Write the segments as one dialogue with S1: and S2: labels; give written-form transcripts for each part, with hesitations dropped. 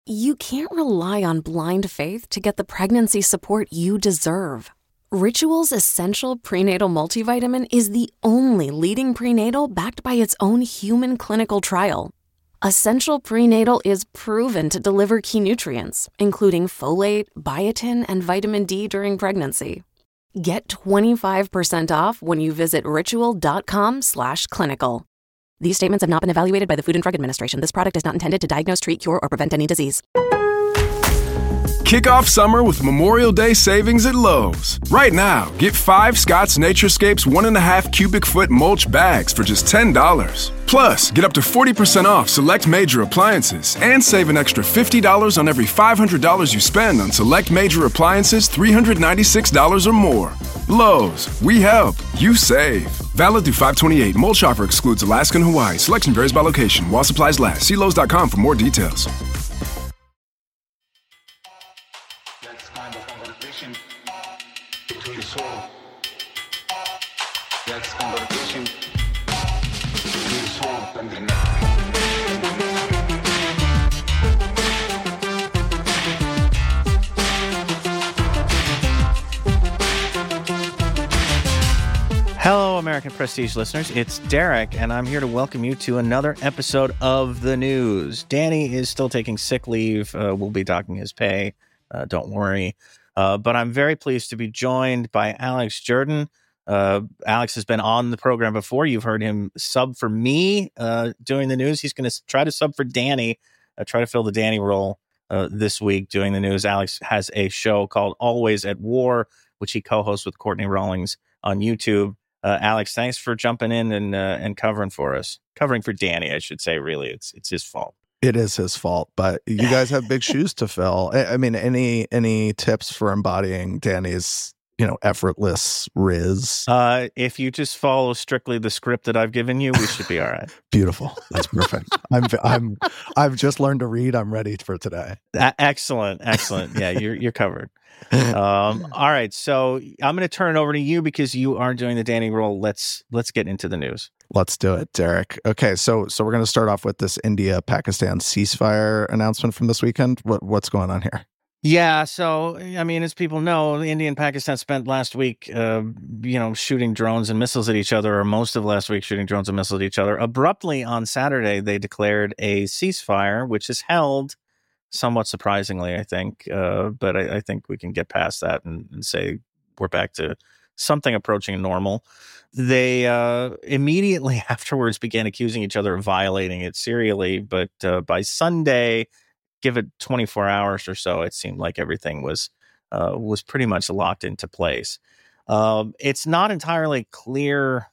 S1: You can't rely on blind faith to get the pregnancy support you deserve. Ritual's Essential Prenatal Multivitamin is the only leading prenatal backed by its own human clinical trial. Essential Prenatal is proven to deliver key nutrients, including folate, biotin, and vitamin D during pregnancy. Get 25% off when you visit ritual.com/clinical. These statements have not been evaluated by the Food and Drug Administration. This product is not intended to diagnose, treat, cure, or prevent any disease.
S2: Kick off summer with Memorial Day savings at Lowe's. Right now, get 5 Scott's Naturescapes 1.5 cubic foot mulch bags for just $10. Plus, get up to 40% off select major appliances and save an extra $50 on every $500 you spend on select major appliances $396 or more. Lowe's, we help, you save. Valid through 5/28. Mulch offer excludes Alaska and Hawaii. Selection varies by location. While supplies last. See Lowe's.com for more details.
S3: That's kind of conversation between the soul. That's conversation between the soul and the night.
S4: Hello, American Prestige listeners. It's Derek, and I'm here to welcome you to another episode of The News. Danny is still taking sick leave. We'll be docking his pay. Don't worry. But I'm very pleased to be joined by Alex Jordan. Alex has been on the program before. You've heard him sub for me doing the news. He's going to try to sub for Danny, try to fill the Danny role this week doing the news. Alex has a show called Always at War, which he co-hosts with Courtney Rawlings on YouTube. Alex, thanks for jumping in and covering for us. Covering for Danny, I should say, really. It's his fault.
S5: It is his fault, but you guys have big shoes to fill. I mean, any tips for embodying Danny's, effortless riz?
S4: If you just follow strictly the script that I've given you, we should be all right.
S5: Beautiful. That's perfect. I've just learned to read. I'm ready for today.
S4: Excellent. Yeah, you're covered. All right, so I'm going to turn it over to you because you are doing the Danny role. Let's get into the news.
S5: Let's do it, Derek. Okay, so we're going to start off with this India-Pakistan ceasefire announcement from this weekend. What's going on here?
S4: Yeah, so, I mean, as people know, India and Pakistan spent last week, shooting drones and missiles at each other, or most of last week shooting drones and missiles at each other. Abruptly on Saturday, they declared a ceasefire, which is held somewhat surprisingly, I think. But I think we can get past that and say we're back to something approaching normal. They immediately afterwards began accusing each other of violating it serially. But by Sunday, give it 24 hours or so, it seemed like everything was pretty much locked into place. It's not entirely clear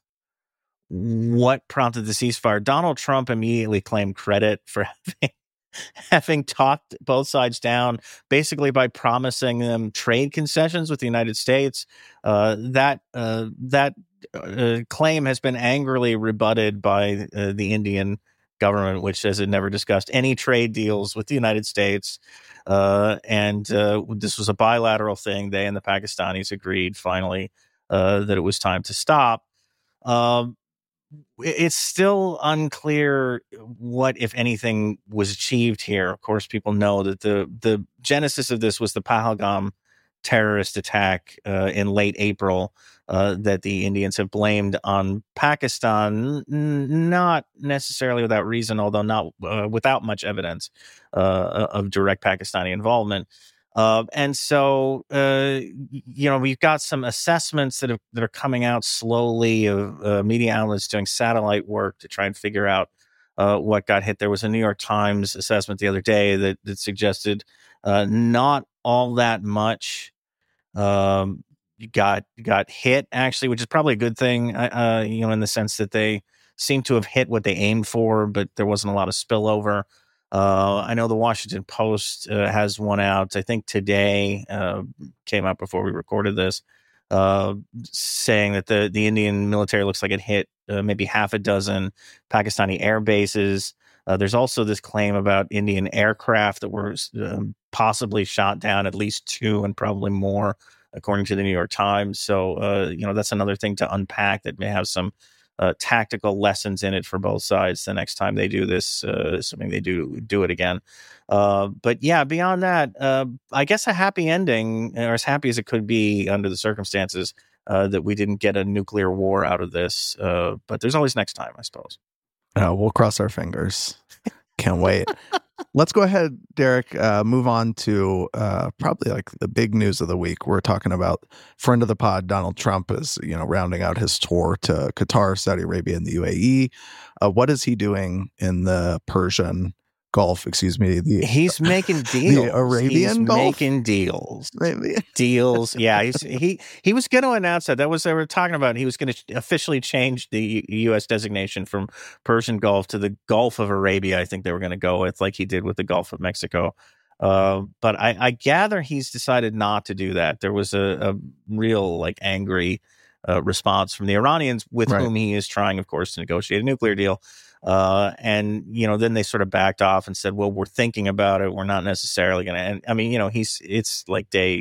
S4: what prompted the ceasefire. Donald Trump immediately claimed credit for having talked both sides down, basically by promising them trade concessions with the United States. That claim has been angrily rebutted by the Indian government, which says it never discussed any trade deals with the United States. And this was a bilateral thing. They and the Pakistanis agreed finally that it was time to stop. It's still unclear what, if anything, was achieved here. Of course, people know that the genesis of this was the Pahalgam terrorist attack in late April that the Indians have blamed on Pakistan, not necessarily without reason, although not without much evidence of direct Pakistani involvement. And so, we've got some assessments that are coming out slowly of media outlets doing satellite work to try and figure out what got hit. There was a New York Times assessment the other day that suggested not all that much got hit, actually, which is probably a good thing, in the sense that they seem to have hit what they aimed for, but there wasn't a lot of spillover. I know the Washington Post has one out, I think today, came out before we recorded this, saying that the Indian military looks like it hit maybe half a dozen Pakistani air bases. There's also this claim about Indian aircraft that were possibly shot down, at least 2 and probably more, according to the New York Times. So, that's another thing to unpack that may have some tactical lessons in it for both sides the next time they do this, assuming they do it again. But yeah, beyond that, I guess a happy ending, or as happy as it could be under the circumstances, that we didn't get a nuclear war out of this. But there's always next time, I suppose.
S5: We'll cross our fingers. Can't wait. Let's go ahead, Derek, move on to probably like the big news of the week. We're talking about friend of the pod, Donald Trump, is rounding out his tour to Qatar, Saudi Arabia, and the UAE. What is he doing in the Persian Gulf? Excuse me.
S4: He's making deals.
S5: The Arabian Gulf?
S4: Making deals.
S5: Maybe.
S4: Deals. Yeah, he was going to announce that. That was they were talking about. He was going to officially change the U.S. designation from Persian Gulf to the Gulf of Arabia. I think they were going to go with, like he did with the Gulf of Mexico. But I gather he's decided not to do that. There was a real angry response from the Iranians, with whom he is trying, of course, to negotiate a nuclear deal. And then they sort of backed off and said, well, we're thinking about it. We're not necessarily going to. And I mean, it's like day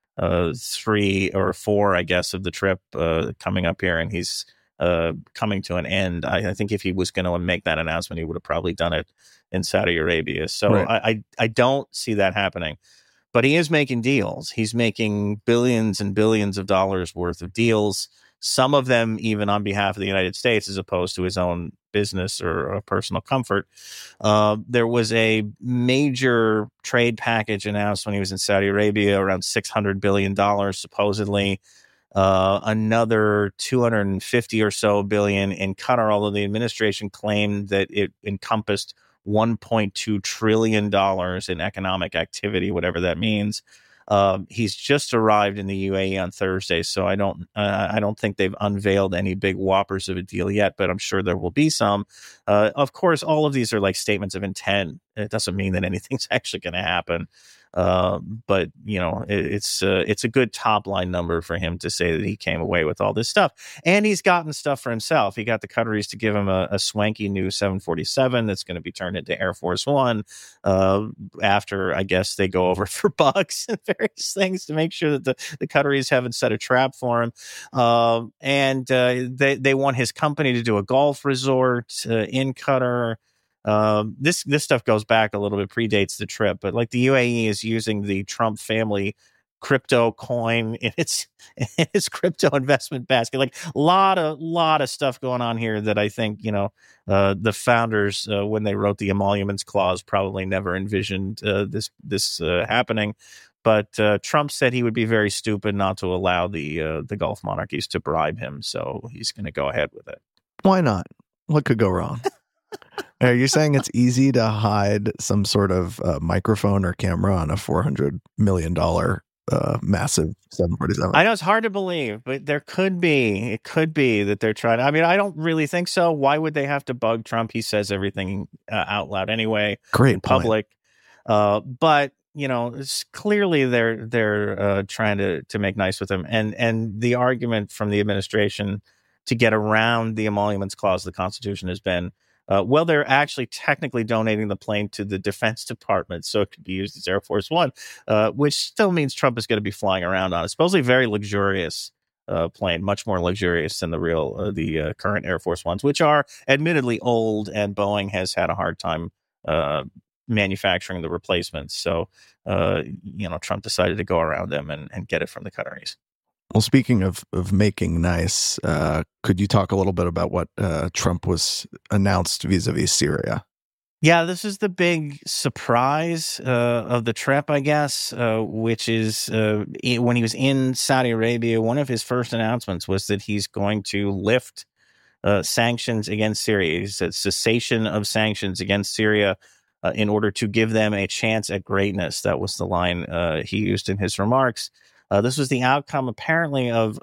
S4: 3 or 4, I guess, of the trip coming up here, and he's coming to an end. I think if he was going to make that announcement, he would have probably done it in Saudi Arabia. So I don't see that happening. But he is making deals. He's making billions and billions of dollars worth of deals, some of them even on behalf of the United States as opposed to his own business or personal comfort. There was a major trade package announced when he was in Saudi Arabia, around $600 billion, supposedly. Another 250 or so billion in Qatar, although the administration claimed that it encompassed $1.2 trillion in economic activity, whatever that means. He's just arrived in the UAE on Thursday, so I don't think they've unveiled any big whoppers of a deal yet, but I'm sure there will be some. Of course, all of these are like statements of intent. It doesn't mean that anything's actually going to happen. But it's a good top line number for him to say that he came away with all this stuff, and he's gotten stuff for himself. He got the Qataris to give him a swanky new 747 that's going to be turned into Air Force One. After I guess they go over for bugs and various things to make sure that the Qataris haven't set a trap for him. And they want his company to do a golf resort in Qatar. This stuff goes back a little bit, predates the trip, but like the UAE is using the Trump family crypto coin in its crypto investment basket. Like a lot of stuff going on here that I think, the founders, when they wrote the emoluments clause, probably never envisioned this happening. But Trump said he would be very stupid not to allow the Gulf monarchies to bribe him. So he's going to go ahead with it.
S5: Why not? What could go wrong? Are you saying it's easy to hide some sort of microphone or camera on a $400 million massive 747?
S4: I know it's hard to believe, but there could be. It could be that they're trying. I mean, I don't really think so. Why would they have to bug Trump? He says everything out loud anyway.
S5: Great
S4: in public. But it's clearly they're trying to make nice with him, and the argument from the administration to get around the emoluments clause of the Constitution has been, well, they're actually technically donating the plane to the Defense Department, so it could be used as Air Force One, which still means Trump is going to be flying around on it. Supposedly very luxurious plane, much more luxurious than the current Air Force Ones, which are admittedly old, and Boeing has had a hard time manufacturing the replacements. So, Trump decided to go around them and get it from the Qataris.
S5: Well, speaking of making nice, could you talk a little bit about what Trump was announced vis-a-vis Syria?
S4: Yeah, this is the big surprise of the trip, I guess, which is when he was in Saudi Arabia, one of his first announcements was that he's going to lift sanctions against Syria. He said cessation of sanctions against Syria in order to give them a chance at greatness. That was the line he used in his remarks. This was the outcome, apparently, of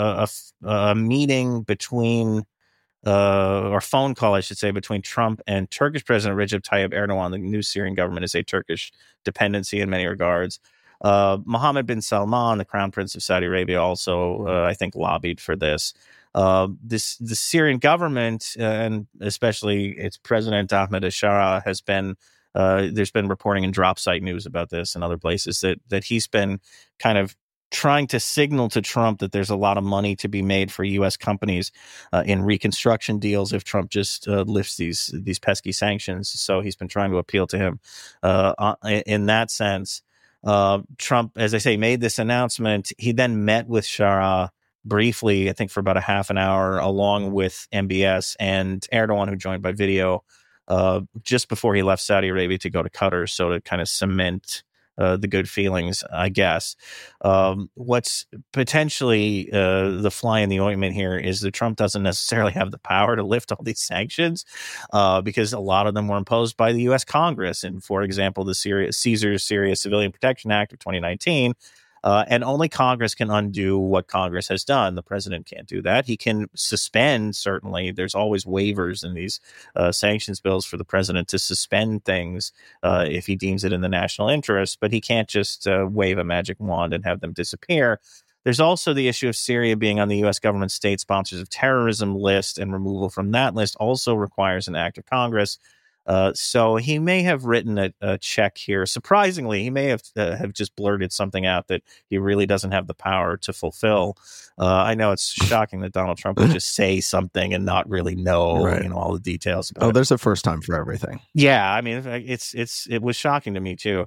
S4: a meeting between, or phone call, I should say, between Trump and Turkish President Recep Tayyip Erdogan. The new Syrian government is a Turkish dependency in many regards. Mohammed bin Salman, the Crown Prince of Saudi Arabia, also, I think, lobbied for this. The Syrian government, and especially its president, Ahmed al-Shara, has been, there's been reporting in Drop Site News about this and other places that he's been kind of trying to signal to Trump that there's a lot of money to be made for U.S. companies in reconstruction deals if Trump just lifts these pesky sanctions. So he's been trying to appeal to him in that sense. Trump, as I say, made this announcement. He then met with Shara briefly, I think for about a half an hour, along with MBS and Erdogan, who joined by video just before he left Saudi Arabia to go to Qatar. So to kind of cement the good feelings, I guess. What's potentially the fly in the ointment here is that Trump doesn't necessarily have the power to lift all these sanctions because a lot of them were imposed by the U.S. Congress. And for example, the Syria Civilian Protection Act of 2019. And only Congress can undo what Congress has done. The president can't do that. He can suspend, certainly. There's always waivers in these sanctions bills for the president to suspend things if he deems it in the national interest, but he can't just wave a magic wand and have them disappear. There's also the issue of Syria being on the U.S. government state sponsors of terrorism list, and removal from that list also requires an act of Congress. So he may have written a check here. Surprisingly, he may have just blurted something out that he really doesn't have the power to fulfill. I know it's shocking that Donald Trump would just say something and not really know,
S5: right,
S4: all the details about it.
S5: There's a first time for everything.
S4: Yeah, I mean, it was shocking to me too.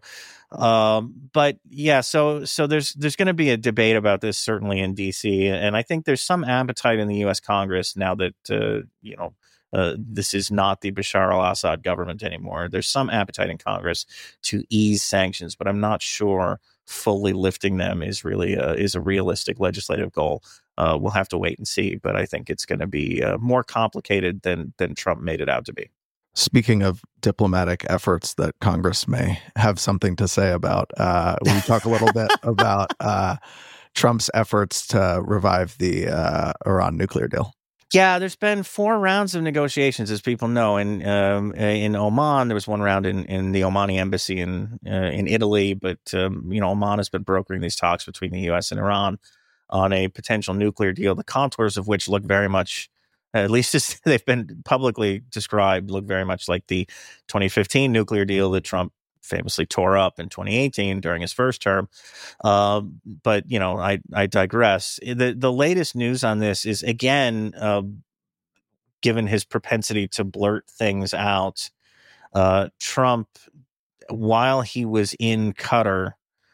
S4: But yeah, so there's going to be a debate about this certainly in D.C., and I think there's some appetite in the U.S. Congress now that this is not the Bashar al-Assad government anymore. There's some appetite in Congress to ease sanctions, but I'm not sure fully lifting them is really is a realistic legislative goal. We'll have to wait and see, but I think it's going to be more complicated than Trump made it out to be.
S5: Speaking of diplomatic efforts that Congress may have something to say about, we talk a little bit about Trump's efforts to revive the Iran nuclear deal.
S4: Yeah, there's been 4 rounds of negotiations, as people know. In Oman, there was one round in the Omani embassy in Italy. But Oman has been brokering these talks between the U.S. and Iran on a potential nuclear deal, the contours of which look very much, at least as they've been publicly described, look very much like the 2015 nuclear deal that Trump famously tore up in 2018 during his first term. But, I digress. The latest news on this is, again, given his propensity to blurt things out, Trump, while he was in Qatar,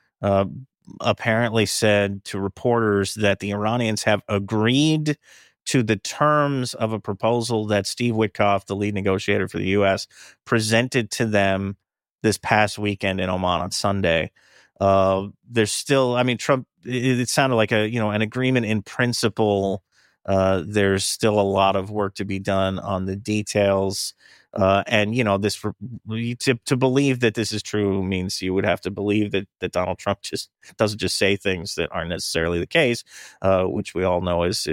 S4: apparently said to reporters that the Iranians have agreed to the terms of a proposal that Steve Witkoff, the lead negotiator for the U.S., presented to them this past weekend in Oman on Sunday. There's still, Trump, it sounded like an agreement in principle. There's still a lot of work to be done on the details. And this to believe that this is true means you would have to believe that Donald Trump just doesn't just say things that aren't necessarily the case, which we all know that's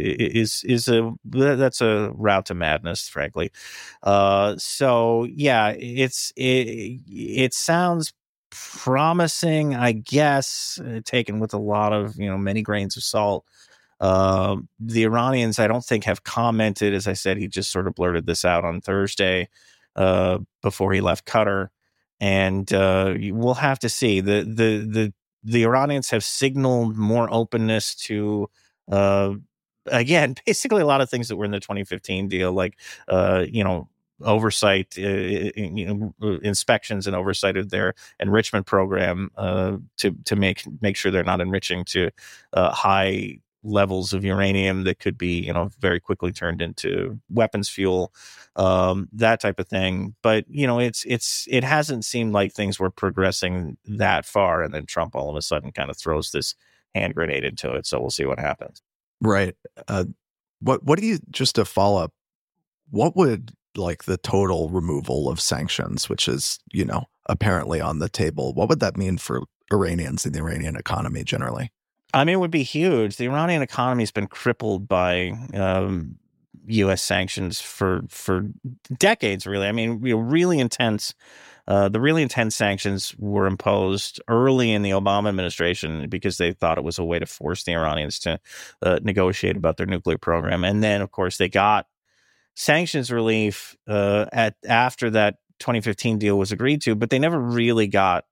S4: a route to madness, frankly. So yeah, it sounds promising, I guess, taken with a lot of many grains of salt. The Iranians, I don't think, have commented. As I said, he just sort of blurted this out on Thursday before he left Qatar, and we'll have to see. The Iranians have signaled more openness to, again, basically a lot of things that were in the 2015 deal, like oversight, inspections and oversight of their enrichment program to make sure they're not enriching to high levels of uranium that could be, very quickly turned into weapons fuel, that type of thing. But, it hasn't seemed like things were progressing that far. And then Trump all of a sudden kind of throws this hand grenade into it. So we'll see what happens.
S5: Right. What do you, just to follow up, what would the total removal of sanctions, which is, apparently on the table, what would that mean for Iranians and the Iranian economy generally?
S4: It would be huge. The Iranian economy has been crippled by U.S. sanctions for decades, really. Really intense. The really intense sanctions were imposed early in the Obama administration because they thought it was a way to force the Iranians to negotiate about their nuclear program. And then, of course, they got sanctions relief after that 2015 deal was agreed to, but they never really got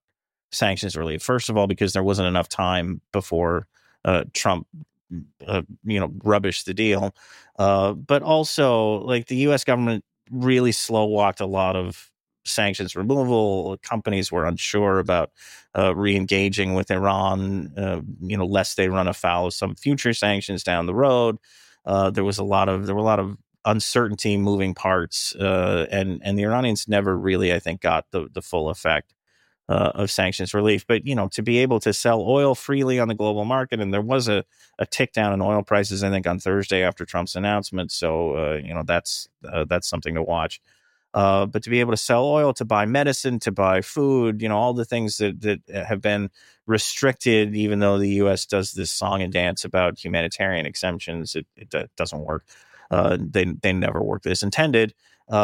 S4: sanctions relief. First of all, because there wasn't enough time before Trump, rubbished the deal. But also, like, the U.S. government really slow walked a lot of sanctions removal. Companies were unsure about re-engaging with Iran, lest they run afoul of some future sanctions down the road. There were a lot of uncertainty, moving parts, and the Iranians never really, I think, got the full effect of sanctions relief. But, to be able to sell oil freely on the global market, and there was a tick down in oil prices, I think, on Thursday after Trump's announcement. So, that's something to watch. But to be able to sell oil, to buy medicine, to buy food, all the things that have been restricted, even though the U.S. does this song and dance about humanitarian exemptions, it doesn't work. They never work as intended.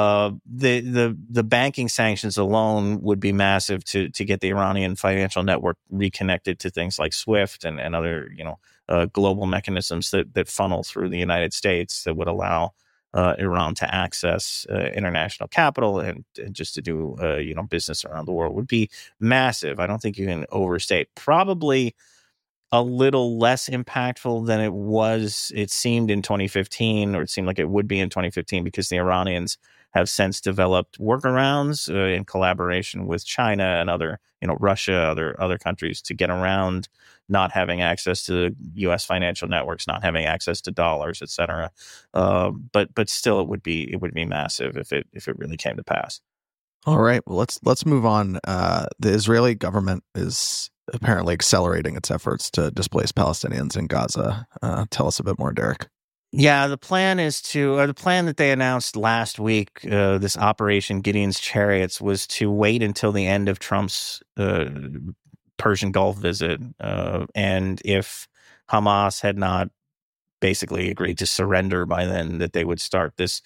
S4: The banking sanctions alone would be massive to get the Iranian financial network reconnected to things like SWIFT and other global mechanisms that funnel through the United States that would allow Iran to access international capital and just to do business around the world would be massive. I don't think you can overstate. Probably a little less impactful than it seemed in 2015, or it seemed like it would be in 2015, because the Iranians have since developed workarounds in collaboration with China and other, Russia, other countries, to get around not having access to U.S. financial networks, not having access to dollars, et cetera. But still, it would be massive if it really came to pass.
S5: All right, well, let's move on. The Israeli government is apparently accelerating its efforts to displace Palestinians in Gaza. Tell us a bit more, Derek.
S4: Yeah, the plan that they announced last week, this Operation Gideon's Chariots, was to wait until the end of Trump's Persian Gulf visit. And if Hamas had not basically agreed to surrender by then, that they would start this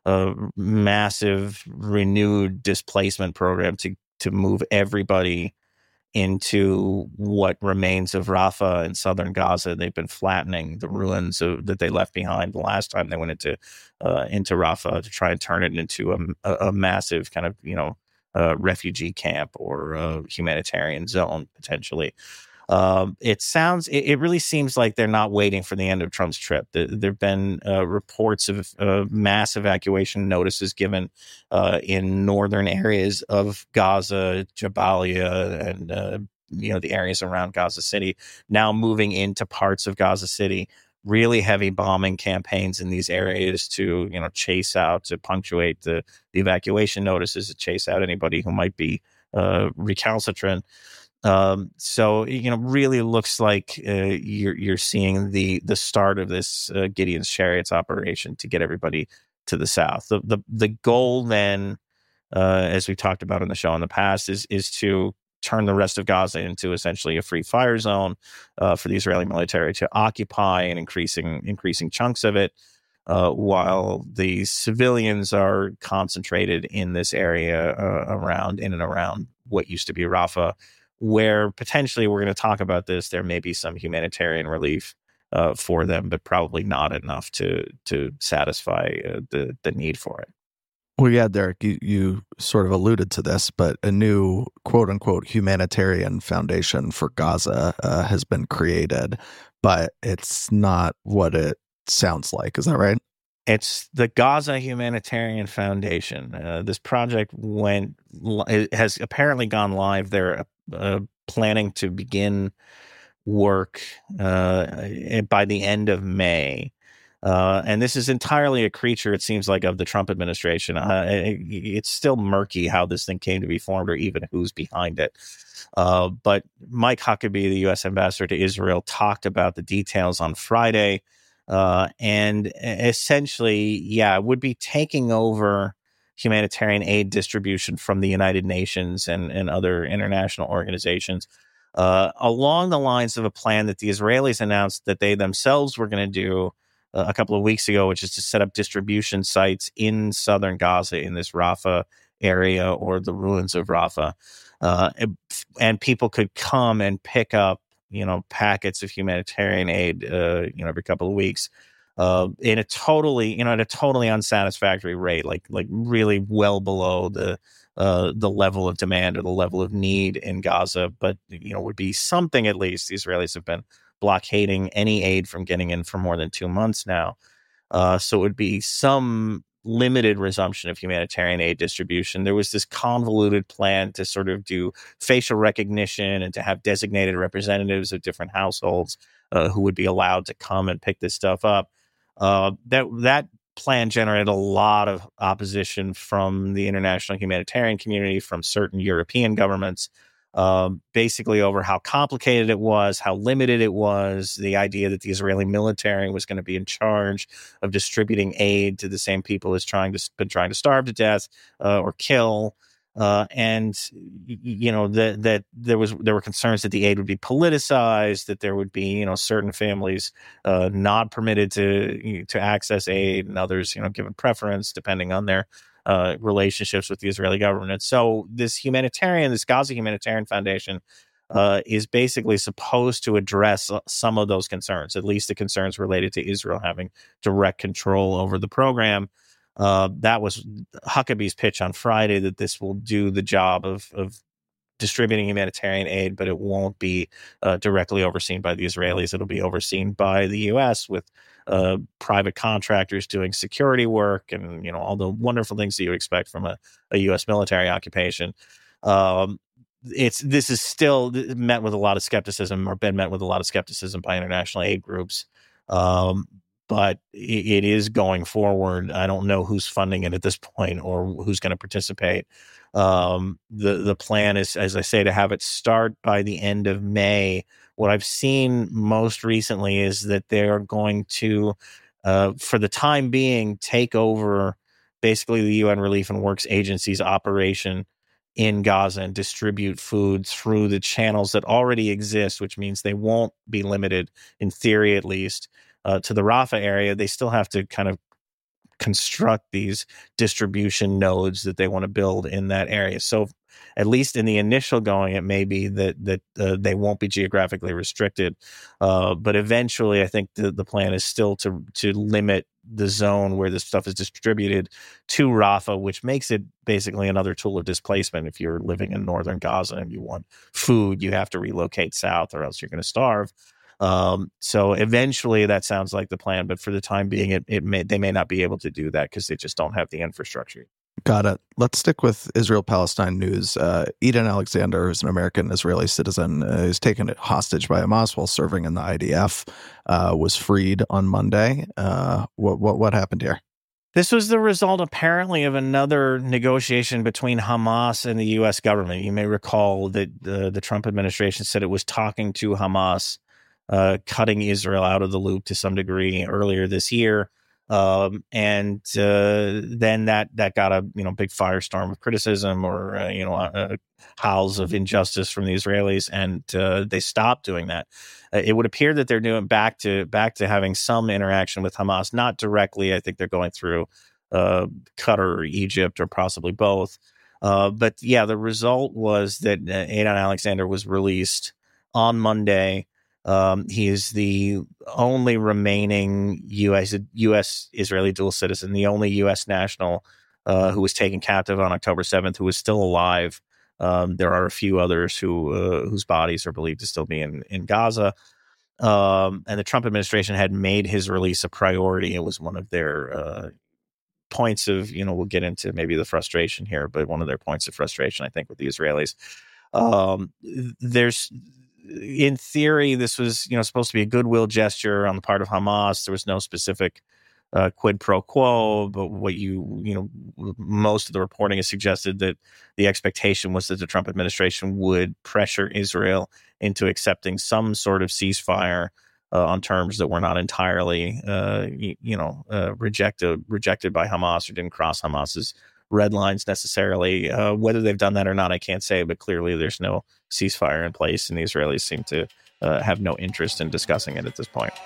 S4: massive renewed displacement program to move everybody into what remains of Rafah in southern Gaza. They've been flattening the ruins that they left behind the last time they went into Rafah, to try and turn it into a massive kind of refugee camp or humanitarian zone potentially. It really seems like they're not waiting for the end of Trump's trip. There've been reports of mass evacuation notices given in northern areas of Gaza, Jabalia, and the areas around Gaza City, now moving into parts of Gaza City. Really heavy bombing campaigns in these areas to punctuate the evacuation notices, to chase out anybody who might be recalcitrant. So really looks like you're seeing the start of this Gideon's Chariots operation to get everybody to the south. The goal then, as we've talked about in the show in the past, is to turn the rest of Gaza into essentially a free fire zone for the Israeli military to occupy, and increasing chunks of it, while the civilians are concentrated in this area in and around what used to be Rafah, where potentially, we're going to talk about this, there may be some humanitarian relief for them, but probably not enough to satisfy the need for it.
S5: Well, yeah, Derek, you sort of alluded to this, but a new quote-unquote humanitarian foundation for Gaza has been created, but it's not what it sounds like. Is that right?
S4: It's the Gaza Humanitarian Foundation. This project has apparently gone live. They're planning to begin work by the end of May. And this is entirely a creature, it seems like, of the Trump administration. It's still murky how this thing came to be formed, or even who's behind it. But Mike Huckabee, the U.S. ambassador to Israel, talked about the details on Friday. And essentially, it would be taking over humanitarian aid distribution from the United Nations and other international organizations, along the lines of a plan that the Israelis announced that they themselves were going to do a couple of weeks ago, which is to set up distribution sites in southern Gaza, in this Rafah area or the ruins of Rafah. And people could come and pick up packets of humanitarian aid, every couple of weeks. in a totally, at a totally unsatisfactory rate, like really well below the level of demand or the level of need in Gaza. But, would be something at least. The Israelis have been blockading any aid from getting in for more than 2 months now. So it would be some limited resumption of humanitarian aid distribution. There was this convoluted plan to sort of do facial recognition and to have designated representatives of different households who would be allowed to come and pick this stuff up. That plan generated a lot of opposition from the international humanitarian community, from certain European governments, basically over how complicated it was, how limited it was, the idea that the Israeli military was going to be in charge of distributing aid to the same people as been trying to starve to death or kill. And that there were concerns that the aid would be politicized, that there would be certain families not permitted to access aid, and others given preference depending on their relationships with the Israeli government. And so this Gaza Humanitarian Foundation is basically supposed to address some of those concerns, at least the concerns related to Israel having direct control over the program. That was Huckabee's pitch on Friday, that this will do the job of distributing humanitarian aid, but it won't be directly overseen by the Israelis. It'll be overseen by the U.S. with private contractors doing security work and all the wonderful things that you would expect from a U.S. military occupation. This is still met with a lot of skepticism, or been met with a lot of skepticism by international aid groups. But it is going forward. I don't know who's funding it at this point or who's going to participate. The plan is, as I say, to have it start by the end of May. What I've seen most recently is that they're going to, for the time being, take over basically the UN Relief and Works Agency's operation in Gaza and distribute food through the channels that already exist, which means they won't be limited, in theory at least, to the Rafah area. They still have to kind of construct these distribution nodes that they want to build in that area. So at least in the initial going, it may be that they won't be geographically restricted. But eventually, I think the plan is still to limit the zone where this stuff is distributed to Rafah, which makes it basically another tool of displacement. If you're living in northern Gaza and you want food, you have to relocate south or else you're going to starve. So eventually that sounds like the plan, but for the time being, they may not be able to do that because they just don't have the infrastructure.
S5: Got it. Let's stick with Israel-Palestine news. Eden Alexander, who's an American-Israeli citizen, is taken hostage by Hamas while serving in the IDF, was freed on Monday. What happened here?
S4: This was the result, apparently, of another negotiation between Hamas and the U.S. government. You may recall that the Trump administration said it was talking to Hamas, cutting Israel out of the loop to some degree earlier this year. And then that got a big firestorm of criticism or howls of injustice from the Israelis, and they stopped doing that. It would appear that they're doing back to having some interaction with Hamas, not directly. I think they're going through Qatar or Egypt or possibly both. But yeah, the result was that Eden Alexander was released on Monday. He is the only remaining U.S. Israeli dual citizen, the only U.S. national who was taken captive on October 7th, who is still alive. There are a few others whose bodies are believed to still be in Gaza. And the Trump administration had made his release a priority. It was one of their points of, we'll get into maybe the frustration here, but one of their points of frustration, I think, with the Israelis. In theory, this was, supposed to be a goodwill gesture on the part of Hamas. There was no specific quid pro quo, but most of the reporting has suggested that the expectation was that the Trump administration would pressure Israel into accepting some sort of ceasefire on terms that were not entirely, rejected by Hamas or didn't cross Hamas's red lines necessarily. Whether they've done that or not, I can't say, but clearly there's no ceasefire in place, and the Israelis seem to have no interest in discussing it at this point.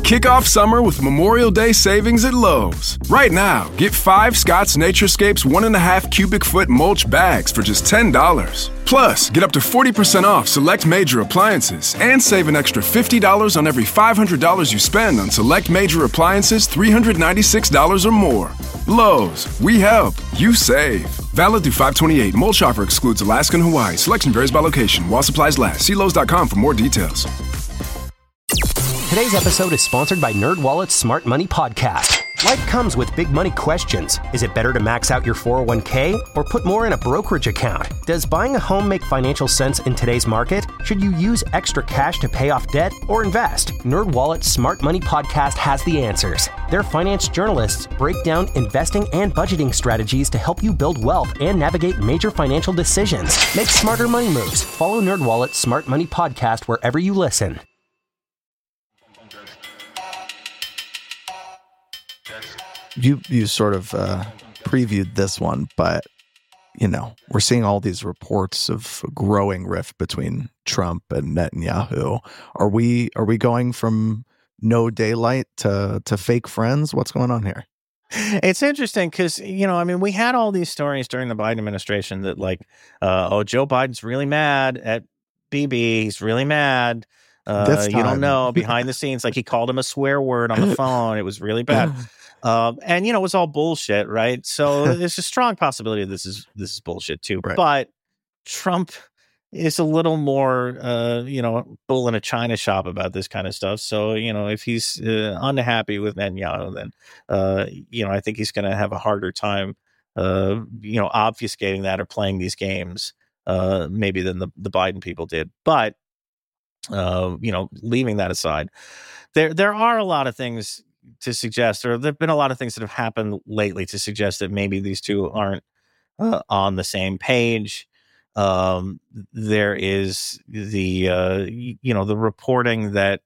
S2: Kick off summer with Memorial Day savings at Lowe's. Right now, get 5 Scott's Naturescapes 1.5 cubic foot mulch bags for just $10. Plus, get up to 40% off select major appliances and save an extra $50 on every $500 you spend on select major appliances $396 or more. Lowe's, we help, you save. Valid through 5/28. Mulch offer excludes Alaska and Hawaii. Selection varies by location. While supplies last. See Lowe's.com for more details.
S6: Today's episode is sponsored by NerdWallet's Smart Money Podcast. Life comes with big money questions. Is it better to max out your 401k or put more in a brokerage account? Does buying a home make financial sense in today's market? Should you use extra cash to pay off debt or invest? NerdWallet's Smart Money Podcast has the answers. Their finance journalists break down investing and budgeting strategies to help you build wealth and navigate major financial decisions. Make smarter money moves. Follow NerdWallet's Smart Money Podcast wherever you listen.
S5: You sort of previewed this one, but we're seeing all these reports of a growing rift between Trump and Netanyahu. Are we going from no daylight to fake friends? What's going on here?
S4: It's interesting because, we had all these stories during the Biden administration that Joe Biden's really mad at Bibi. He's really mad. You don't know behind the scenes, he called him a swear word on the phone. It was really bad. And it was all bullshit, right? So there's a strong possibility this is bullshit too.
S5: Right.
S4: But Trump is a little more, bull in a china shop about this kind of stuff. So, if he's unhappy with Netanyahu, then, I think he's going to have a harder time, obfuscating that or playing these games, maybe than the Biden people did. But, leaving that aside, there are a lot of things to suggest, or there've been a lot of things that have happened lately to suggest that maybe these two aren't on the same page. There is the reporting that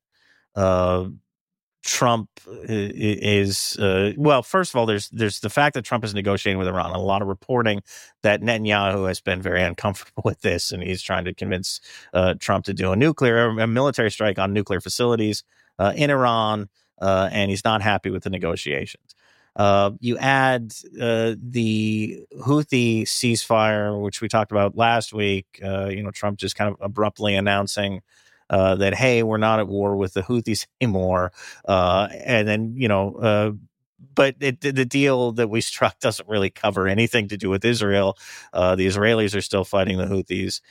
S4: Trump is first of all, there's the fact that Trump is negotiating with Iran. A lot of reporting that Netanyahu has been very uncomfortable with this, and he's trying to convince Trump to do a military strike on nuclear facilities in Iran. And he's not happy with the negotiations. You add the Houthi ceasefire, which we talked about last week. Trump just kind of abruptly announcing that, hey, we're not at war with the Houthis anymore. And then, but the deal that we struck doesn't really cover anything to do with Israel. The Israelis are still fighting the Houthis.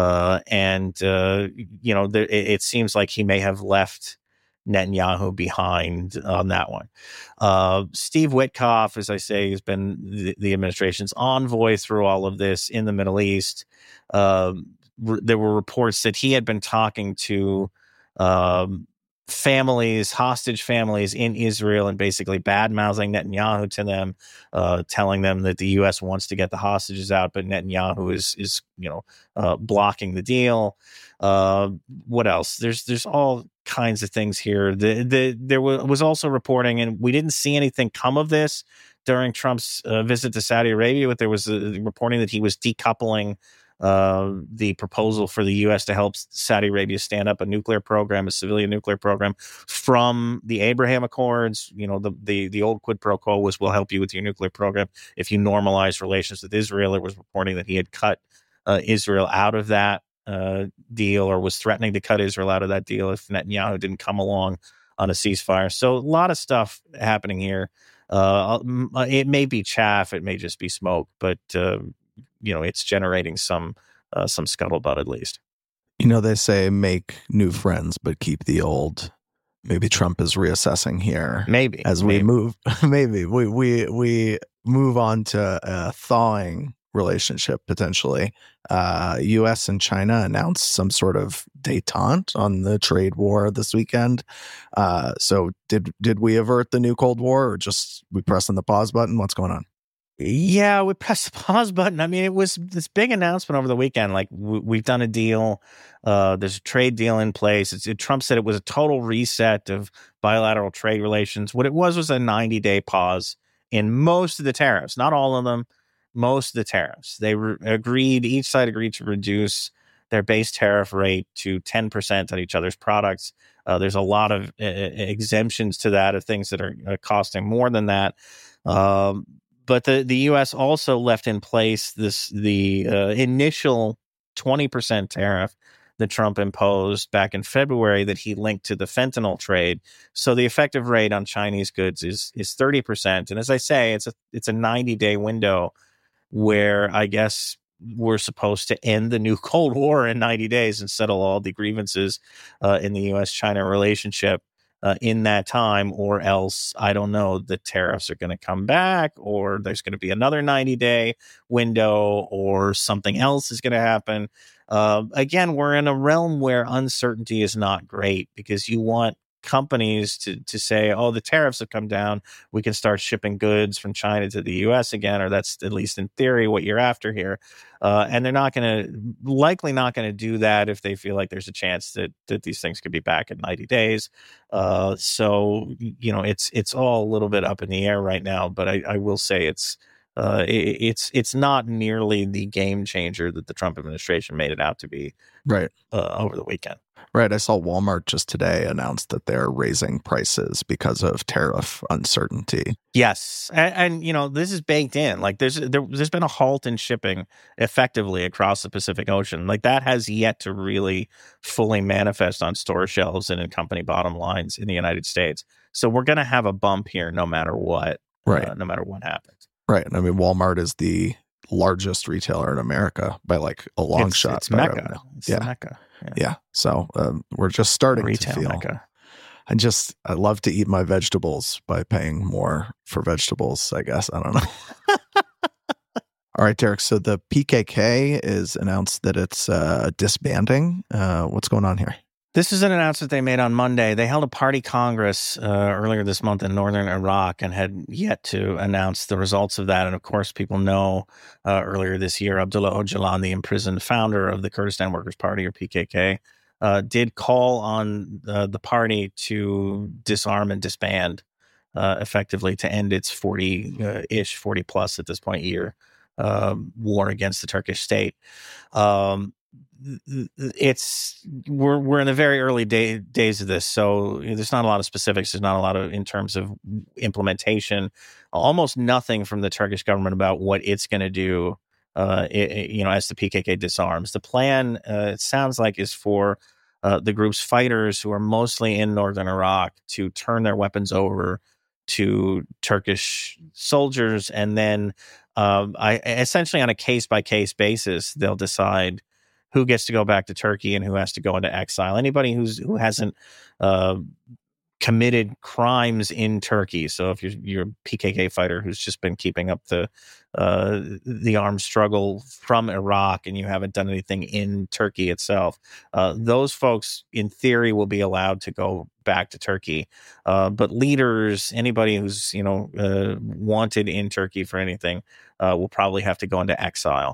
S4: It seems like he may have left Netanyahu behind on that one. Steve Witkoff, as I say, has been the administration's envoy through all of this in the Middle East. There were reports that he had been talking to hostage families in Israel, and basically bad-mouthing Netanyahu to them, telling them that the U.S. wants to get the hostages out, but Netanyahu is blocking the deal. What else? There's all kinds of things here. There was also reporting, and we didn't see anything come of this during Trump's visit to Saudi Arabia, but there was reporting that he was decoupling the proposal for the U.S. to help Saudi Arabia stand up a nuclear program, a civilian nuclear program, from the Abraham Accords. The old quid pro quo was, we'll help you with your nuclear program if you normalize relations with Israel. It was reporting that he had cut Israel out of that deal, or was threatening to cut Israel out of that deal if Netanyahu didn't come along on a ceasefire. So a lot of stuff happening here. It may be chaff, it may just be smoke, but it's generating some scuttlebutt at least.
S5: They say make new friends but keep the old. Maybe Trump is reassessing here.
S4: Maybe
S5: we move. Maybe we move on to a thawing relationship potentially. U.S. and China announced some sort of détente on the trade war this weekend. So did we avert the new Cold War, or just we pressing the pause button? What's going on?
S4: Yeah, we pressed the pause button. I mean, it was this big announcement over the weekend. We've done a deal. There's a trade deal in place. Trump said it was a total reset of bilateral trade relations. What it was a 90-day pause in most of the tariffs, not all of them. Most of the tariffs. They each side agreed to reduce their base tariff rate to 10% on each other's products. There's a lot of exemptions to that of things that are costing more than that. But the U.S. also left in place the initial 20% tariff that Trump imposed back in February that he linked to the fentanyl trade. So the effective rate on Chinese goods is 30%. And as I say, it's a 90-day window where I guess we're supposed to end the new Cold War in 90 days and settle all the grievances in the U.S.-China relationship in that time, or else, I don't know, the tariffs are going to come back, or there's going to be another 90-day window, or something else is going to happen. Again, we're in a realm where uncertainty is not great, because you want companies to say, oh, the tariffs have come down, we can start shipping goods from China to the U.S. again, or that's at least in theory what you're after here. And they're likely not going to do that if they feel like there's a chance that these things could be back in 90 days. So, it's all a little bit up in the air right now, but I will say it's not nearly the game changer that the Trump administration made it out to be
S5: Right.
S4: Over the weekend.
S5: Right. I saw Walmart just today announced that they're raising prices because of tariff uncertainty.
S4: Yes. And this is baked in. Like there's been a halt in shipping effectively across the Pacific Ocean. Like that has yet to really fully manifest on store shelves and in company bottom lines in the United States. So we're going to have a bump here no matter what.
S5: Right.
S4: No matter what happens.
S5: Right. I mean, Walmart is the largest retailer in America by like a long shot.
S4: It's Mecca. It's the Mecca.
S5: Yeah. So we're just starting
S4: Retail
S5: to feel.
S4: Mecca.
S5: I love to eat my vegetables by paying more for vegetables, I guess. I don't know. All right, Derek. So the PKK is announced that it's disbanding. What's going on here?
S4: This is an announcement they made on Monday. They held a party congress earlier this month in northern Iraq and had yet to announce the results of that. And of course, people know earlier this year, Abdullah Öcalan, the imprisoned founder of the Kurdistan Workers' Party, or PKK, did call on the party to disarm and disband effectively to end its 40 plus at this point year war against the Turkish state. We're in the very early days of this, so there's not a lot of specifics. There's not a lot of in terms of implementation. Almost nothing from the Turkish government about what it's going to do. As the PKK disarms, the plan it sounds like is for the group's fighters, who are mostly in northern Iraq, to turn their weapons over to Turkish soldiers, and then essentially on a case by case basis, they'll decide who gets to go back to Turkey and who has to go into exile. Anybody who hasn't committed crimes in Turkey. So if you're a PKK fighter who's just been keeping up the armed struggle from Iraq and you haven't done anything in Turkey itself, those folks in theory will be allowed to go back to Turkey. But leaders, anybody who's wanted in Turkey for anything, will probably have to go into exile.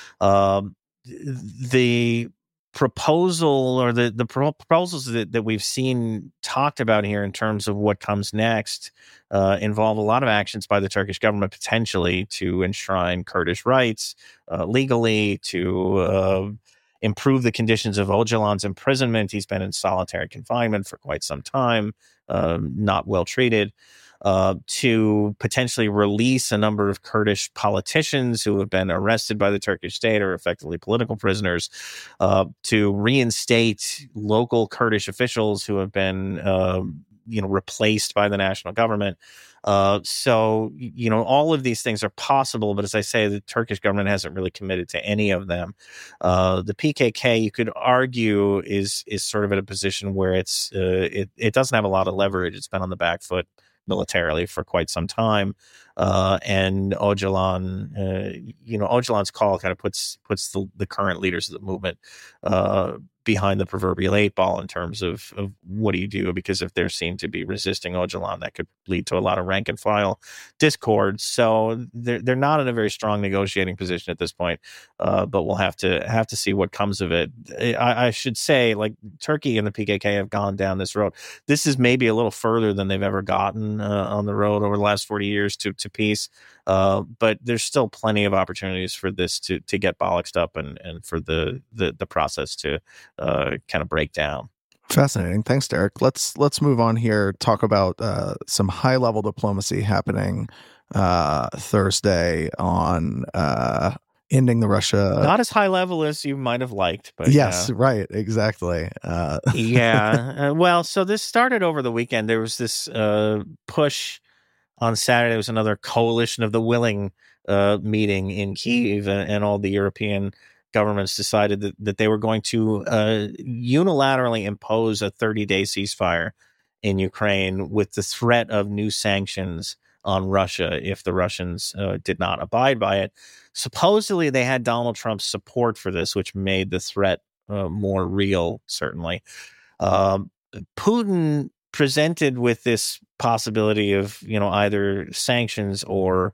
S4: The proposal or the proposals that we've seen talked about here in terms of what comes next involve a lot of actions by the Turkish government potentially to enshrine Kurdish rights legally, to improve the conditions of Öcalan's imprisonment. He's been in solitary confinement for quite some time, not well treated. To potentially release a number of Kurdish politicians who have been arrested by the Turkish state or effectively political prisoners, to reinstate local Kurdish officials who have been, replaced by the national government. So all of these things are possible, but as I say, the Turkish government hasn't really committed to any of them. The PKK, you could argue, is sort of at a position where it doesn't have a lot of leverage. It's been on the back foot militarily for quite some time, and Öcalan, Öcalan's call kind of puts the current leaders of the movement behind the proverbial 8-ball in terms of what do you do, because if they're seen to be resisting Öcalan, that could lead to a lot of rank and file discord. So they're not in a very strong negotiating position at this point, but we'll have to see what comes of it. I should say, like, Turkey and the PKK have gone down this road. This is maybe a little further than they've ever gotten on the road over the last 40 years to peace, but there's still plenty of opportunities for this to get bollocksed up and for the process to kind of break down.
S5: Fascinating. Thanks, Derek. Let's move on here. Talk about some high level diplomacy happening Thursday on ending the Russia.
S4: Not as high level as you might have liked, but
S5: yes, right, exactly.
S4: Well, so this started over the weekend. There was this push on Saturday. There was another coalition of the willing meeting in Kyiv, and all the European governments decided that they were going to unilaterally impose a 30-day ceasefire in Ukraine with the threat of new sanctions on Russia if the Russians did not abide by it. Supposedly, they had Donald Trump's support for this, which made the threat more real, certainly. Putin presented with this possibility of, either sanctions or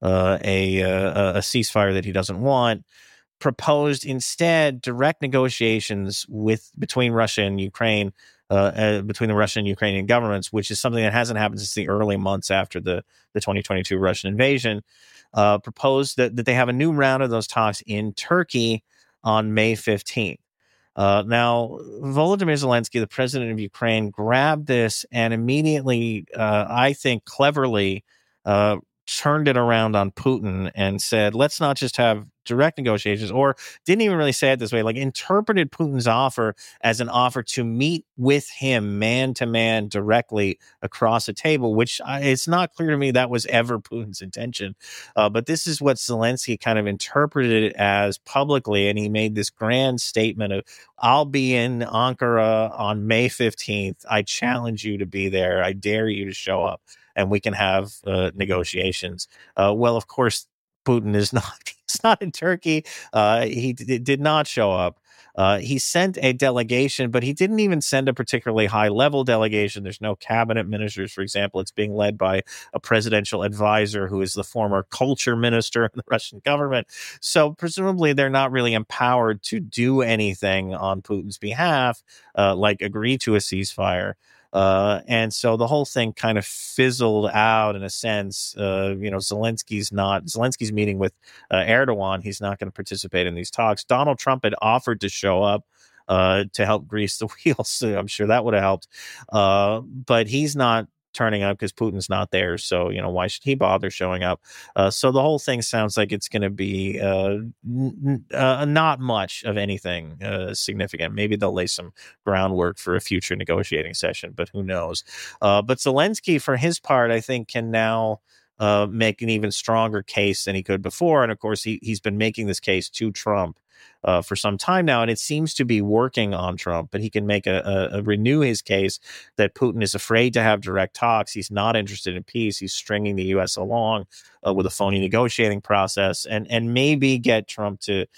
S4: a ceasefire that he doesn't want, proposed instead direct negotiations between Russia and Ukraine, between the Russian and Ukrainian governments, which is something that hasn't happened since the early months after the 2022 Russian invasion. Proposed that they have a new round of those talks in Turkey on May 15th. Now, Volodymyr Zelensky, the president of Ukraine, grabbed this and immediately, I think cleverly, turned it around on Putin and said, let's not just have direct negotiations, or didn't even really say it this way, like interpreted Putin's offer as an offer to meet with him man to man directly across a table, which it's not clear to me that was ever Putin's intention. But this is what Zelensky kind of interpreted it as publicly. And he made this grand statement of, I'll be in Ankara on May 15th. I challenge you to be there. I dare you to show up and we can have negotiations. Well, of course, Putin is not in Turkey. He did not show up. He sent a delegation, but he didn't even send a particularly high-level delegation. There's no cabinet ministers, for example. It's being led by a presidential advisor who is the former culture minister in the Russian government. So presumably they're not really empowered to do anything on Putin's behalf, like agree to a ceasefire. And so the whole thing kind of fizzled out in a sense. Zelensky's meeting with Erdogan. He's not going to participate in these talks. Donald Trump had offered to show up to help grease the wheels. So I'm sure that would have helped. But he's not turning up because Putin's not there. So, why should he bother showing up? So the whole thing sounds like it's going to be not much of anything significant. Maybe they'll lay some groundwork for a future negotiating session, but who knows? But Zelensky, for his part, I think can now make an even stronger case than he could before. And of course, he's been making this case to Trump for some time now, and it seems to be working on Trump. But he can make renew his case that Putin is afraid to have direct talks. He's not interested in peace. He's stringing the U.S. along with a phony negotiating process, and maybe get Trump to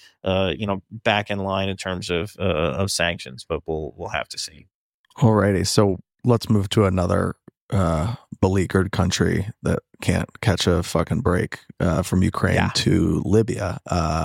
S4: back in line in terms of sanctions. But we'll have to see.
S5: Alrighty, so let's move to another beleaguered country that can't catch a fucking break, from Ukraine to Libya.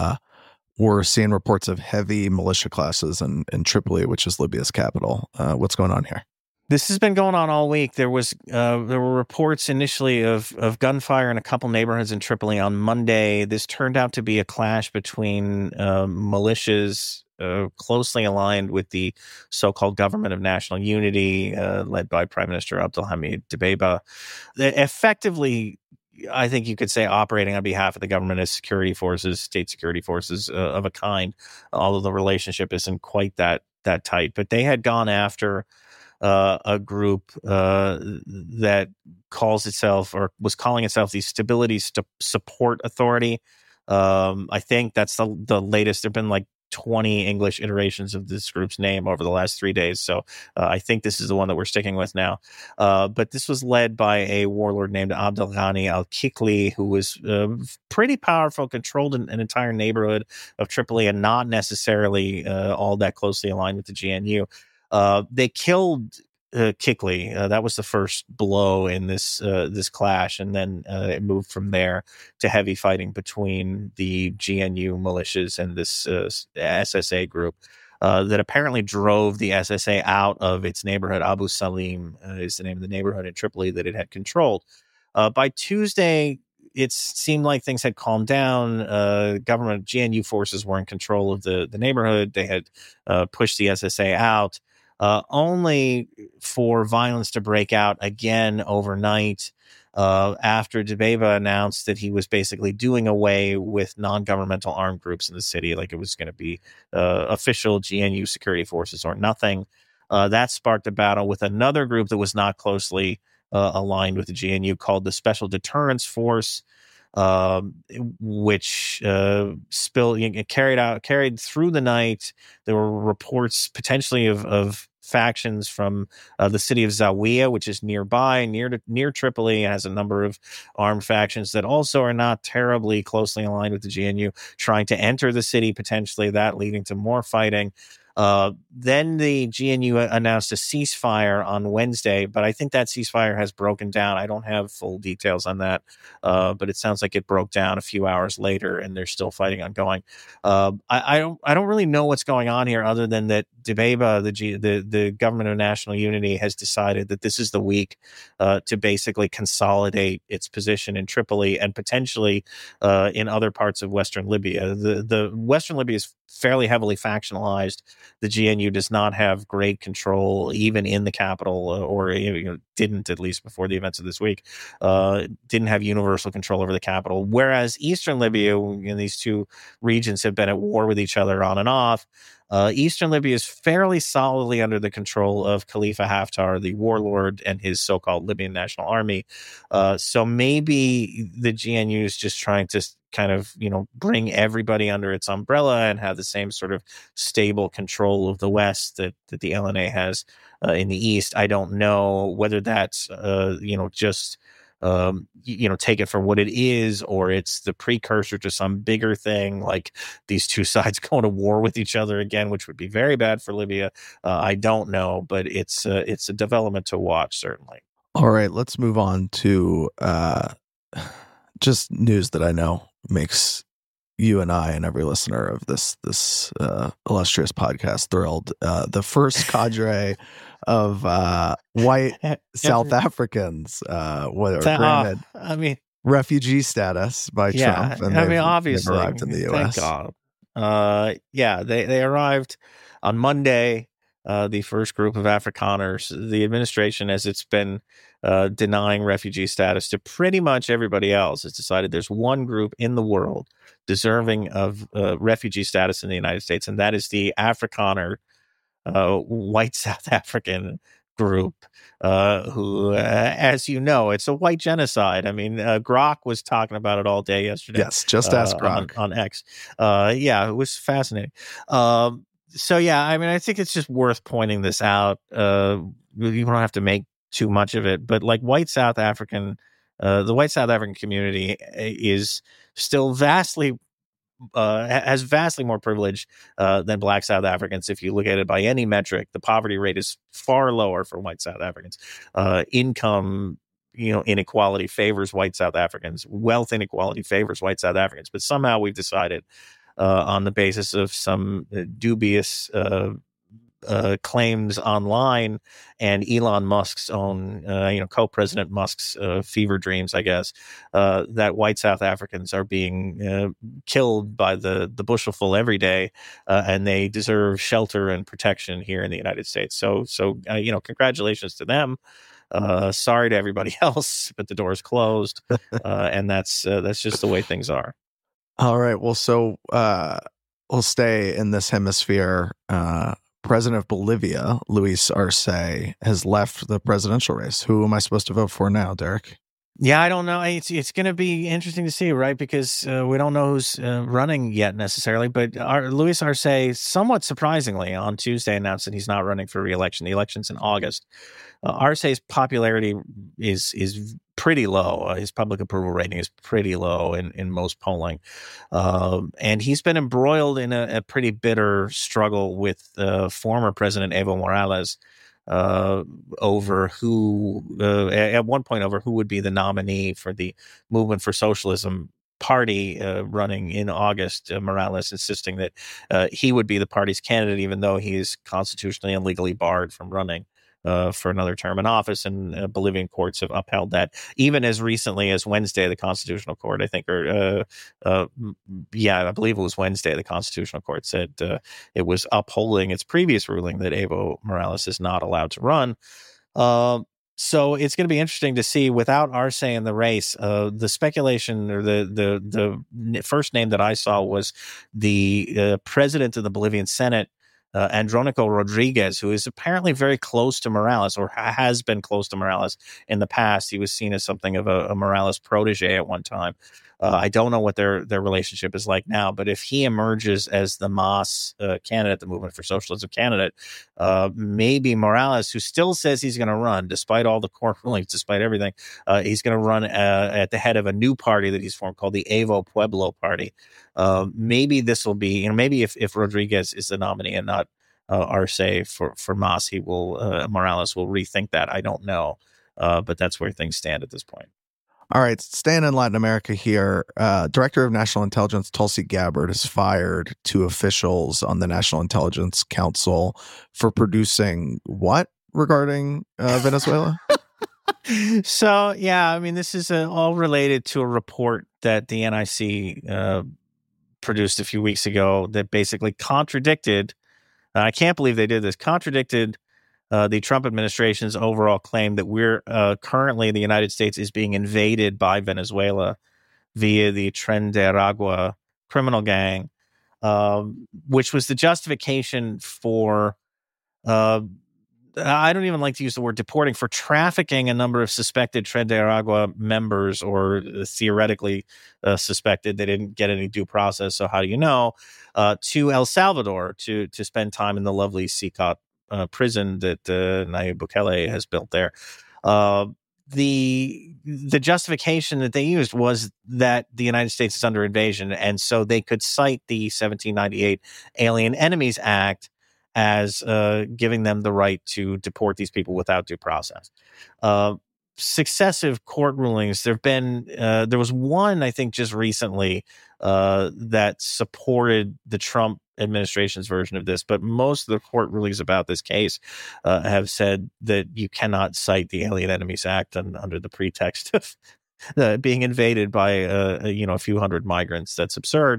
S5: We're seeing reports of heavy militia classes in Tripoli, which is Libya's capital. What's going on here?
S4: This has been going on all week. There were reports initially of gunfire in a couple neighborhoods in Tripoli on Monday. This turned out to be a clash between militias closely aligned with the so-called Government of National Unity, led by Prime Minister Abdulhamid Dbeibeh. Effectively, I think you could say operating on behalf of the government as security forces, state security forces of a kind, although the relationship isn't quite that tight. But they had gone after a group that calls itself, or was calling itself, the Stability Support Authority. I think that's the latest. There have been like 20 English iterations of this group's name over the last 3 days. So I think this is the one that we're sticking with now. But this was led by a warlord named Abdelghani al-Kikli, who was pretty powerful, controlled an entire neighborhood of Tripoli, and not necessarily all that closely aligned with the GNU. They killed Kikli. That was the first blow in this clash, and then it moved from there to heavy fighting between the GNU militias and this SSA group that apparently drove the SSA out of its neighborhood. Abu Salim is the name of the neighborhood in Tripoli that it had controlled. By Tuesday, it seemed like things had calmed down. Government GNU forces were in control of the neighborhood. They had pushed the SSA out. only for violence to break out again overnight after Dibeba announced that he was basically doing away with non-governmental armed groups in the city, like it was going to be official GNU security forces or nothing. That sparked a battle with another group that was not closely aligned with the GNU called the Special Deterrence Force, which carried through the night. There were reports potentially of factions from the city of Zawiya, which is nearby, near Tripoli, has a number of armed factions that also are not terribly closely aligned with the GNU, trying to enter the city, potentially that leading to more fighting. Then the GNU announced a ceasefire on Wednesday, but I think that ceasefire has broken down. I don't have full details on that, but it sounds like it broke down a few hours later, and there's still fighting ongoing. I don't really know what's going on here, other than that Dibeba, the government of national unity, has decided that this is the week to basically consolidate its position in Tripoli and potentially in other parts of Western Libya. The Western Libya is fairly heavily factionalized. The GNU does not have great control, even in the capital, or didn't, at least before the events of this week. Didn't have universal control over the capital. Whereas Eastern Libya, these two regions have been at war with each other on and off. Eastern Libya is fairly solidly under the control of Khalifa Haftar, the warlord, and his so-called Libyan National Army. So maybe the GNU is just trying to kind of, bring everybody under its umbrella and have the same sort of stable control of the West that the LNA has in the East. I don't know whether that's, just take it for what it is, or it's the precursor to some bigger thing, like these two sides going to war with each other again, which would be very bad for Libya. I don't know, but it's a development to watch, certainly.
S5: All right, let's move on to just news that I know makes you and I and every listener of this illustrious podcast thrilled. The first cadre of white South Africans were granted refugee status by Trump, and
S4: obviously
S5: arrived in the U.S.
S4: Thank God. They arrived on Monday. The first group of Afrikaners. The administration, as it's been denying refugee status to pretty much everybody else, has decided there's one group in the world deserving of refugee status in the United States, and that is the Afrikaner white South African group, who, as you know, it's a white genocide. I mean, Grok was talking about it all day yesterday.
S5: Yes, just ask Grok
S4: on X. It was fascinating. I think it's just worth pointing this out. You don't have to make too much of it, but like the white South African community is still has vastly more privilege than black South Africans. If you look at it by any metric, the poverty rate is far lower for white South Africans. Income inequality favors white South Africans. Wealth inequality favors white South Africans. But somehow we've decided, on the basis of some dubious claims online and Elon Musk's own, co-president Musk's fever dreams, I guess, that white South Africans are being killed by the bushelful every day, and they deserve shelter and protection here in the United States. So congratulations to them. Sorry to everybody else, but the door is closed, and that's just the way things are.
S5: All right. Well, so we'll stay in this hemisphere. President of Bolivia, Luis Arce, has left the presidential race. Who am I supposed to vote for now, Derek?
S4: Yeah, I don't know. It's going to be interesting to see, right? Because we don't know who's running yet necessarily. But Luis Arce, somewhat surprisingly, on Tuesday announced that he's not running for re-election. The election's in August. Arce's popularity is pretty low. His public approval rating is pretty low in most polling. And he's been embroiled in a pretty bitter struggle with former President Evo Morales, over who, at one point, over who would be the nominee for the Movement for Socialism party running in August. Morales insisting that he would be the party's candidate, even though he is constitutionally and legally barred from running for another term in office, and Bolivian courts have upheld that. Even as recently as Wednesday, the Constitutional Court, I think, I believe it was Wednesday, the Constitutional Court said it was upholding its previous ruling that Evo Morales is not allowed to run. So it's going to be interesting to see, without Arce in the race, the speculation, or the first name that I saw was the president of the Bolivian Senate, Andrónico Rodriguez, who is apparently very close to Morales, or has been close to Morales in the past. He was seen as something of a Morales protege at one time. I don't know what their relationship is like now, but if he emerges as the MAS candidate, the Movement for Socialism candidate, maybe Morales, who still says he's going to run, despite all the court rulings, despite everything, he's going to run at the head of a new party that he's formed called the Evo Pueblo Party. Maybe this will be, maybe if Rodriguez is the nominee and not Arce for MAS, Morales will rethink that. I don't know, but that's where things stand at this point.
S5: All right, staying in Latin America here, Director of National Intelligence Tulsi Gabbard has fired 2 officials on the National Intelligence Council for producing what regarding Venezuela?
S4: So, this is all related to a report that the NIC produced a few weeks ago that basically contradicted, I can't believe they did this, contradicted the Trump administration's overall claim that we're currently, the United States is being invaded by Venezuela via the Tren de Aragua criminal gang, which was the justification for, I don't even like to use the word deporting, for trafficking a number of suspected Tren de Aragua members, or theoretically suspected. They didn't get any due process, so how do you know, to El Salvador to spend time in the lovely CICOT prison that Nayib Bukele has built there. The justification that they used was that the United States is under invasion, and so they could cite the 1798 Alien Enemies Act as giving them the right to deport these people without due process. Successive court rulings, there was one, I think, just recently that supported the Trump administration's version of this, but most of the court rulings about this case have said that you cannot cite the Alien Enemies Act under the pretext of being invaded by a few hundred migrants. That's absurd.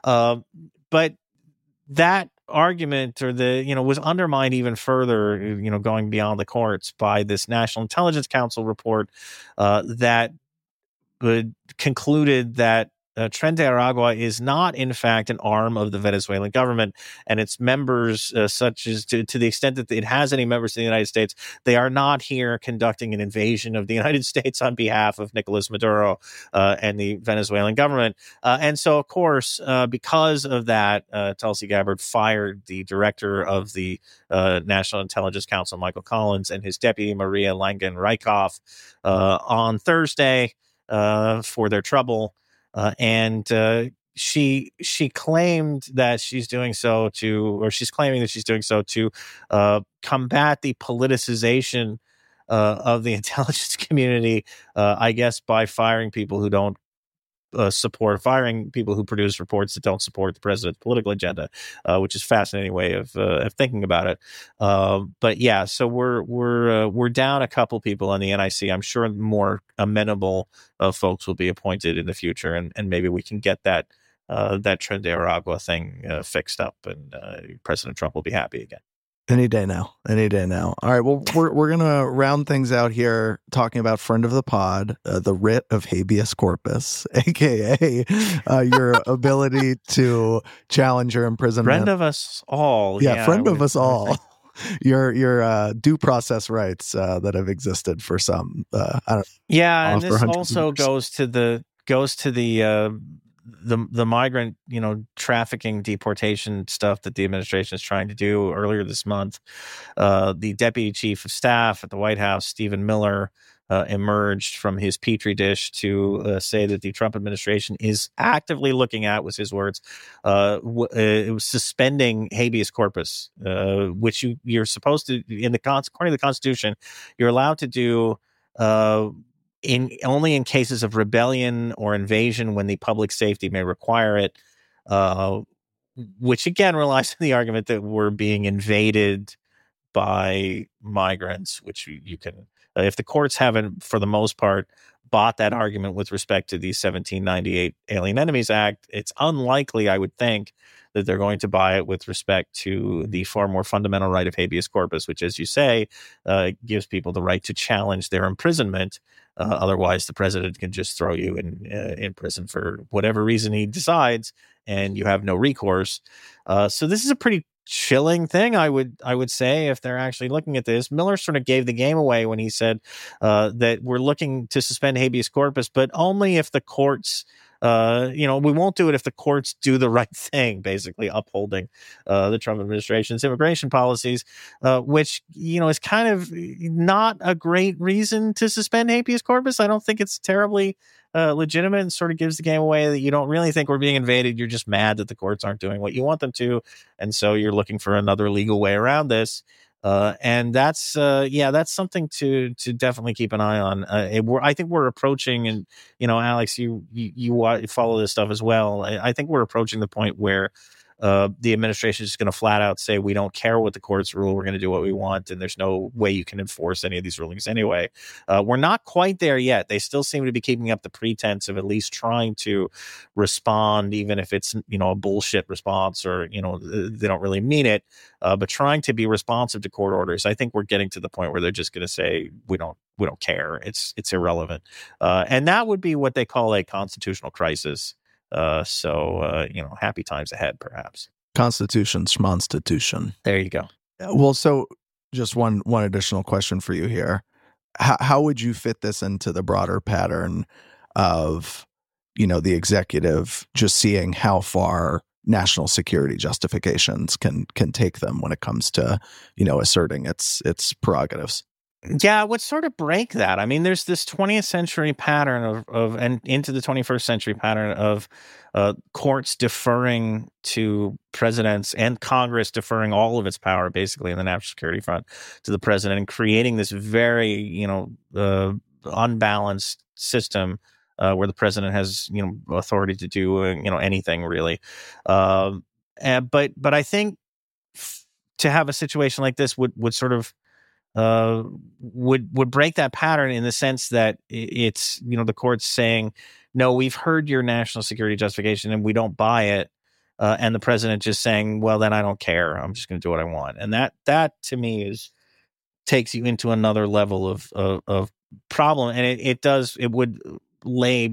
S4: But that argument, or was undermined even further, going beyond the courts, by this National Intelligence Council report that concluded that Tren de Aragua is not, in fact, an arm of the Venezuelan government, and its members, such as to the extent that it has any members in the United States, they are not here conducting an invasion of the United States on behalf of Nicolas Maduro and the Venezuelan government. And so, of course, because of that, Tulsi Gabbard fired the director of the National Intelligence Council, Michael Collins, and his deputy, Maria Langen-Rykhoff, on Thursday for their trouble. And she claimed that she's doing so she's claiming that she's doing so to combat the politicization of the intelligence community, I guess, by firing people who don't firing people who produce reports that don't support the president's political agenda, which is a fascinating way of thinking about it. But yeah, so we're down a couple people on the NIC. I'm sure more amenable folks will be appointed in the future, and maybe we can get that Tren de Aragua thing fixed up, and President Trump will be happy again.
S5: Any day now. All right. Well, we're going to round things out here talking about friend of the pod, the writ of habeas corpus, aka your ability to challenge your imprisonment.
S4: Friend of us all.
S5: Yeah, friend of us all. Your due process rights that have existed for some. I don't know.
S4: Yeah, and this also goes to the migrant, trafficking, deportation stuff that the administration is trying to do. Earlier this month, the deputy chief of staff at the White House, Stephen Miller, emerged from his petri dish to say that the Trump administration is actively looking at, was his words, it was suspending habeas corpus, which you're supposed to, according to the Constitution, you're allowed to do only in cases of rebellion or invasion when the public safety may require it, which again relies on the argument that we're being invaded by migrants, which you can, if the courts haven't, for the most part, bought that argument with respect to the 1798 Alien Enemies Act, it's unlikely, I would think, that they're going to buy it with respect to the far more fundamental right of habeas corpus, which, as you say, gives people the right to challenge their imprisonment. Otherwise, the president can just throw you in prison for whatever reason he decides, and you have no recourse. So this is a pretty chilling thing, I would say, if they're actually looking at this. Miller sort of gave the game away when he said that we're looking to suspend habeas corpus, but only if the courts, we won't do it if the courts do the right thing, basically upholding the Trump administration's immigration policies, which, is kind of not a great reason to suspend habeas corpus. I don't think it's terribly legitimate, and sort of gives the game away that you don't really think we're being invaded. You're just mad that the courts aren't doing what you want them to. And so you're looking for another legal way around this. And that's something to definitely keep an eye on. I think we're approaching, and Alex, you follow this stuff as well. I think we're approaching the point where the administration is going to flat out say, we don't care what the courts rule, we're going to do what we want, and there's no way you can enforce any of these rulings anyway. We're not quite there yet. They still seem to be keeping up the pretense of at least trying to respond, even if it's a bullshit response, or they don't really mean it, but trying to be responsive to court orders. I think we're getting to the point where they're just going to say, we don't care, it's irrelevant, and that would be what they call a constitutional crisis. Happy times ahead, perhaps.
S5: Constitution, schmonstitution.
S4: There you go.
S5: Well, so just one additional question for you here. How would you fit this into the broader pattern of, the executive just seeing how far national security justifications can take them when it comes to, asserting its prerogatives?
S4: Yeah, what sort of break that? I mean, there's this 20th century pattern of and into the 21st century pattern of courts deferring to presidents and Congress deferring all of its power, basically, in the national security front to the president, and creating this very, unbalanced system where the president has, authority to do, anything really. But I think to have a situation like this would sort of would break that pattern, in the sense that it's, the court's saying, no, we've heard your national security justification and we don't buy it. And the president just saying, well, then I don't care. I'm just going to do what I want. And that to me takes you into another level of problem. And it would lay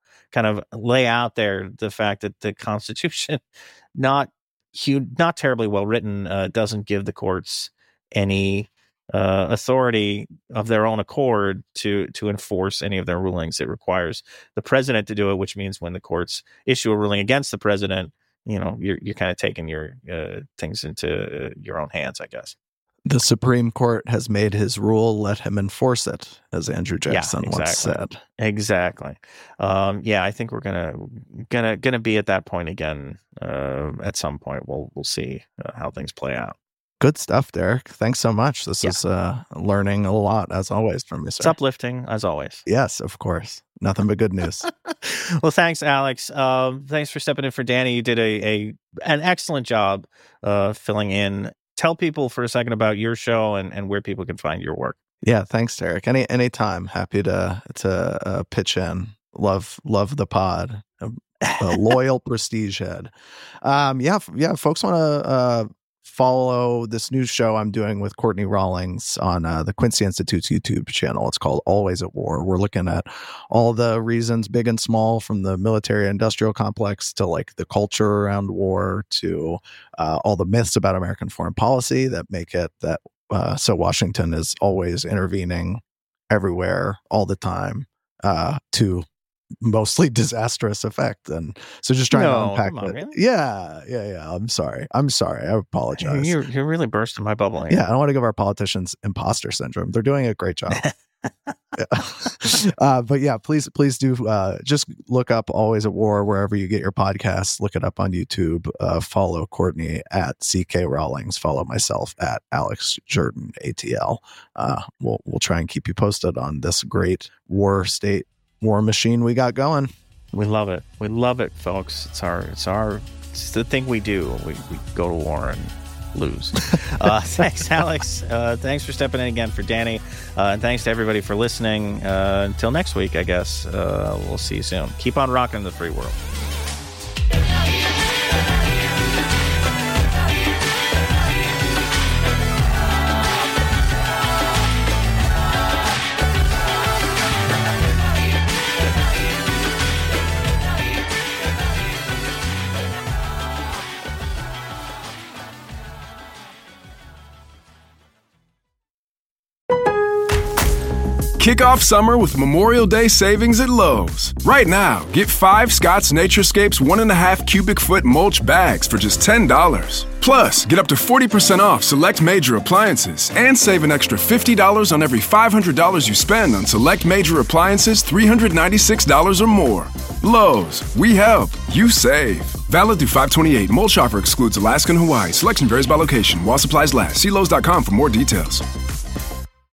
S4: out there the fact that the Constitution, not terribly well written, doesn't give the courts any authority of their own accord to enforce any of their rulings. It requires the president to do it, which means when the courts issue a ruling against the president, you're kind of taking your things into your own hands, I guess.
S5: The Supreme Court has made his rule, let him enforce it, as Andrew Jackson once said.
S4: Exactly. I think we're gonna be at that point again at some point. We'll see how things play out.
S5: Good stuff, Derek. Thanks so much. This is learning a lot, as always, from you, sir.
S4: It's uplifting, as always.
S5: Yes, of course. Nothing but good news.
S4: Well, thanks, Alex. Thanks for stepping in for Danny. You did an excellent job filling in. Tell people for a second about your show and where people can find your work.
S5: Yeah, thanks, Derek. Anytime. Happy to pitch in. Love the pod. A loyal prestige head. Folks want to follow this new show I'm doing with Courtney Rawlings on the Quincy Institute's YouTube channel. It's called Always at War. We're looking at all the reasons, big and small, from the military industrial complex to like the culture around war, to all the myths about American foreign policy that make it that so Washington is always intervening everywhere all the time to mostly disastrous effect. And so just trying to unpack it. Really? Yeah. I'm sorry. I apologize.
S4: You're really bursting my bubble here.
S5: Yeah, I don't want to give our politicians imposter syndrome. They're doing a great job. But yeah, please do just look up Always at War wherever you get your podcasts. Look it up on YouTube. Follow Courtney at CK Rawlings. Follow myself at Alex Jordan ATL. We'll try and keep you posted on this great war machine we got going.
S4: We love it, folks. It's the thing we do. We go to war and lose. Thanks, Alex. Thanks for stepping in again for Danny. And thanks to everybody for listening. Until next week, I guess. We'll see you soon. Keep on rocking the free world.
S2: Kick off summer with Memorial Day savings at Lowe's. Right now, get 5 Scott's Naturescapes 1.5 cubic foot mulch bags for just $10. Plus, get up to 40% off select major appliances and save an extra $50 on every $500 you spend on select major appliances $396 or more. Lowe's, we help, you save. Valid through 5/28. Mulch offer excludes Alaska and Hawaii. Selection varies by location. While supplies last. See Lowe's.com for more details.